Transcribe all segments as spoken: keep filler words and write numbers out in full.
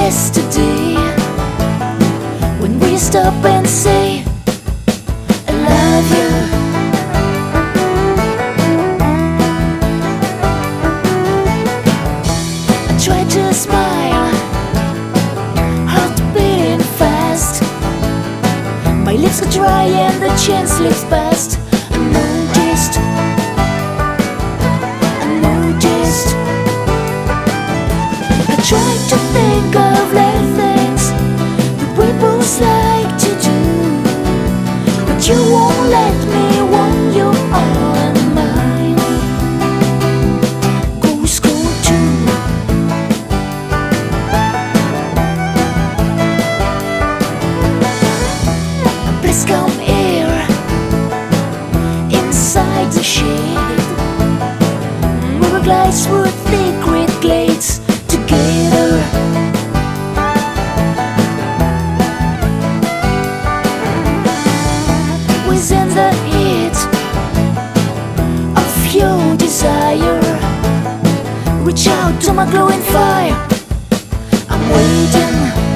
yesterday, when we stop and say I love you. I try to smile, heart beating fast. My lips are dry and the chance slips past. I noticed, I noticed. I tried to think of little things that we both like to do, but you won't let me when you are mine. Go school too. Please come here, inside the shade. We will glide through thick great glades together. Within the heat of your desire, reach out to my glowing fire. I'm waiting,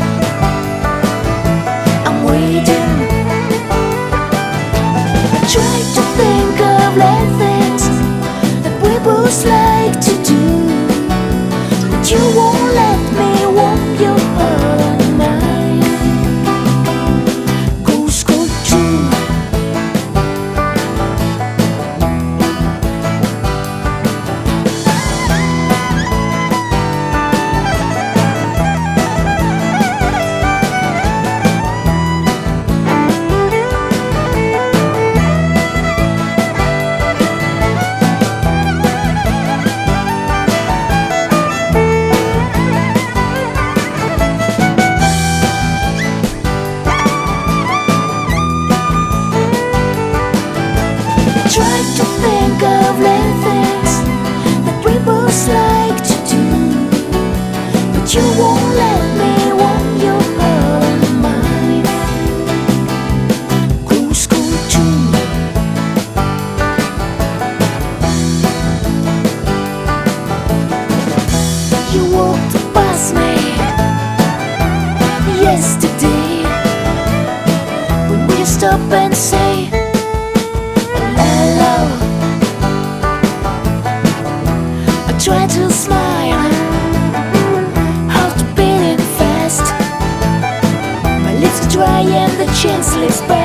I'm waiting. I try to think of little things that we both like to do, but you won't let me warm your heart and mine. Go school too. Try to think of little things that we both like to do, but you won't let me warm your heart and mine. Go school too. You walked past me yesterday, when we stop and say hello. I try to smile, heart beating fast. My lips are dry and the chance slips back.